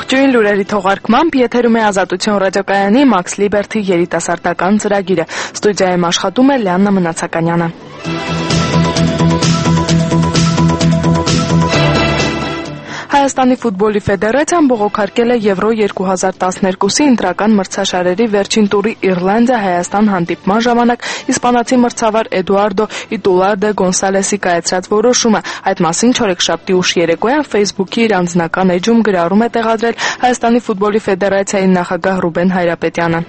Ողջույն լուրերի թողարկմամբ եթերում է Ազատություն ռադիոկայանի Max Liberty երիտասարդական ծրագիրը։ Ստուդիայում աշխատում է Լիաննա Մնացականյանը։ Հայաստանի ֆուտբոլի ֆեդերացիան բողոքարկել է Եվրո 2012-ի ընտրական մրցաշարերի վերջին տուրի Իռլանդիա-Հայաստան հանդիպման ժամանակ իսպանացի մրցավար Էդուարդո Իտուլարդե Գոնսալեսի կայացրած որոշումը։ Այդ մասին չորեքշաբթի ուշ երեկոյան Facebook-ի իր անձնական էջում գրառում է տեղադրել Հայաստանի ֆուտբոլի ֆեդերացիայի նախագահ Ռուբեն Հայրապետյանը։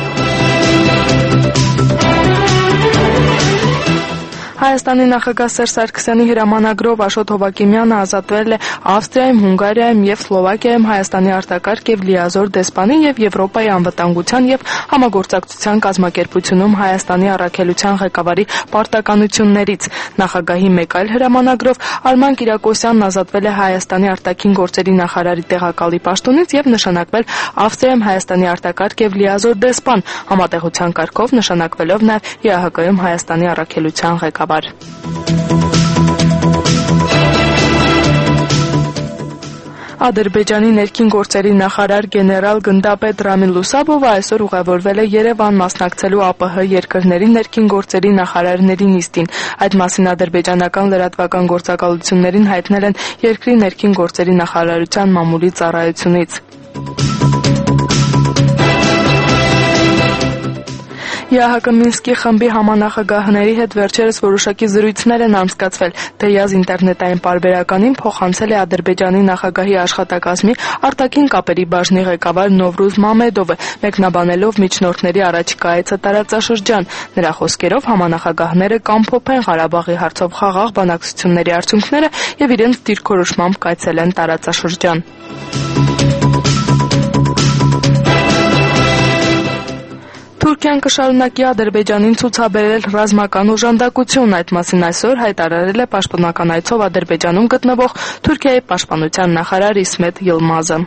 Հայաստանի նախագահ Սերժ Սարգսյանի հրամանագրով Աշոտ Հովակիմյանը ազատվել է Ավստրիայում, Հունգարիայում եւ Սլովակիայում Հայաստանի արտակարգ եւ լիազոր դեսպանի եւ Եվրոպայի անվտանգության եւ համագործակցության կազմակերպությունում Հայաստանի առաքելության ղեկավարի պարտականություններից։ Նախագահի մեկ այլ հրամանագրով Արման Կիրակոսյանն ազատվել է Հայաստանի արտաքին գործերի նախարարի տեղակալի պաշտոնից եւ նշանակվել Ավստրիայում Հայաստանի արտակարգ եւ լիազոր դեսպան, համատեղության կարգով նշանակվելով նաեւ ԵԱՀԿ-ում Հայաստանի առաքելության ղեկավար։ Ադրբեջանի ներքին գործերի նախարար գեներալ գնդապետ Ռամիլ Լուսաբովը այսօր ուղևորվել է Երևան մասնակցելու ԱՊՀ երկրների ներքին գործերի նախարարների նիստին։ Այդ մասին ադրբեջանական լրատվական գործակալություններին հայտնել են երկրի ներքին գործերի նախարարության մամուլի ծառայությունից։ ԵԱՀԿ Մինսկի խմբի համանախագահների հետ վերջերս որոշակի զրույցներ են անցկացվել։ Դեյազ ինտերնետային պարբերականին փոխանցել է Ադրբեջանի նախագահի աշխատակազմի արտաքին կապերի բաժնի ղեկավար Նովրուզ Մամեդովը, մեկնաբանելով միջնորդների առաջիկա այցը տարածաշրջան։ Նրա խոսքերով համանախագահները կամփոփեն Ղարաբաղի հարցով խաղաղ բանակցությունների արդյունքները եւ իրենց դիրքորոշմամբ կայցել են տարածաշրջան։ Թուրքիան կշարունակի Ադրբեջանին ցուցաբերել ռազմական օժանդակություն, այդ մասին այսօր հայտարարել է պաշտպանական այցով Ադրբեջանում գտնվող Թուրքիայի պաշտպանության նախարար Իսմետ Յիլմազը։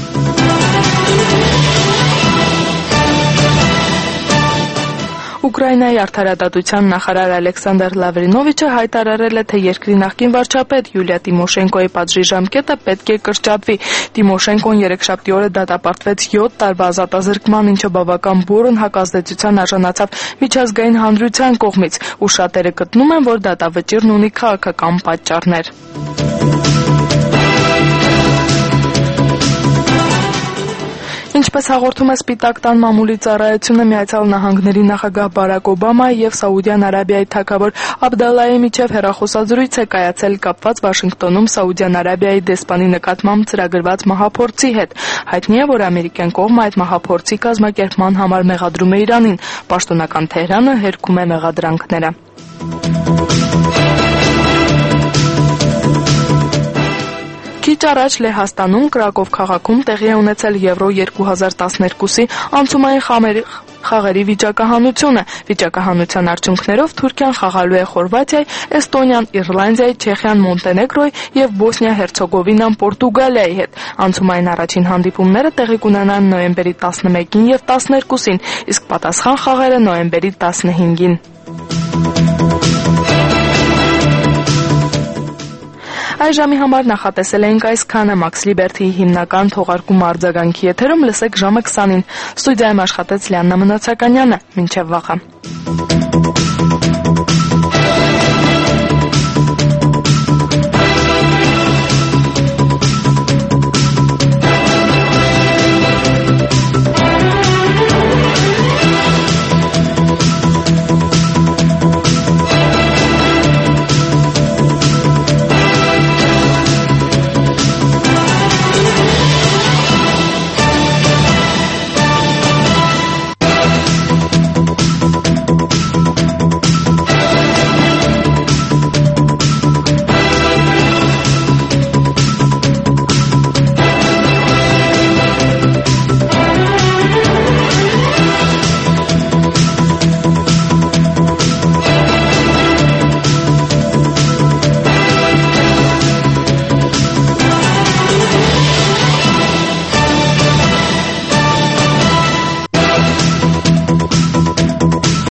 Ուկրաինայի արդարադատության նախարար Ալեքսանդր Լավրինովիչը հայտարարել է, թե երկրի նախկին վարչապետ Յուլիա Տիմոշենկոյի պատժի ժամկետը պետք է կրճատվի։ Տիմոշենկոն երեքշաբթի օրը դատապարտվեց 7 տարվա ազատազրկման, ինչը բավական բուռն հակազդեցության արժանացավ միջազգային հանրության կողմից, ու շատերը գտնում են, որ դատավճիռն ունի քաղաքական պատճառներ։ Ինչպես հաղորդում է Սպիտակ տան մամուլի ծառայությունը, Միացյալ Նահանգների նախագահ Բարակ Օբամայի եւ Սաուդյան Արաբիայի թագավոր Աբդալլայի միջև հեռախոսազրույց է կայացել կապված Վաշինգտոնում Սաուդյան Արաբիայի դեսպանի նկատմամբ ծրագրված մահափորձի հետ։ Հայտնի է, որ ամերիկյան կողմը այդ մահափորձի կազմակերպման համար մեղադրում է Իրանին։ Պաշտոնական Թեհրանը հերքում է մեղադրանքները։ Քիչ առաջ Լեհաստանում Կրակով քաղաքում տեղի է ունեցել Եվրո 2012-ի անցումային խաղերի վիճակահանությունը։ Վիճակահանության արդյունքներով Թուրքիան խաղալու է Խորվաթիայի, Էստոնիան Իռլանդիայի, Չեխիան Մոնտենեգրոյի եւ Բոսնիա-Հերցեգովինան Պորտուգալիայի հետ։ Անցումային առաջին հանդիպումները տեղի կունենան նոյեմբերի 11-ին եւ 12-ին, իսկ պատասխան խաղերը նոյեմբերի 15-ին։ Այժմի համար նախատեսել էինք այսքանը։ Max Liberty-ի հիմնական թողարկումը արձագանքի եթերում լսեք ժամը 20-ին։ Ստուդիայում աշխատեց Լիաննա Մնացականյանը։ Մինչև վաղը։